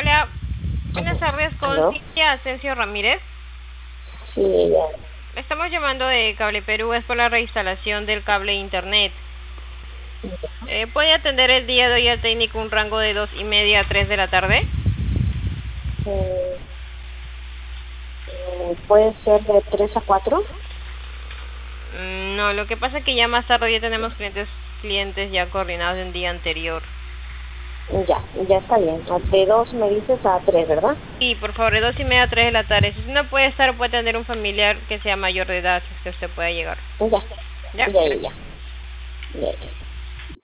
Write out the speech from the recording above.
Hola, buenas tardes con ¿Aló? Cintia Asensio Ramírez. Sí, ella. Estamos llamando de Cable Perú, es por la reinstalación del cable internet. ¿Puede atender el día de hoy al técnico un rango de 2:30 a 3 de la tarde? Eh, ¿Puede ser de 3 a 4? No, lo que pasa es que ya más tarde ya tenemos clientes ya coordinados del día anterior. Ya está bien. De 2 me dices a 3, ¿verdad? Sí, por favor, de 2:30 a 3 de la tarde. Si no puede estar, puede atender un familiar que sea mayor de edad, si es que usted puede llegar. Ya, ¿Ya? ya, ya, Gracias. ya. Ya, ya.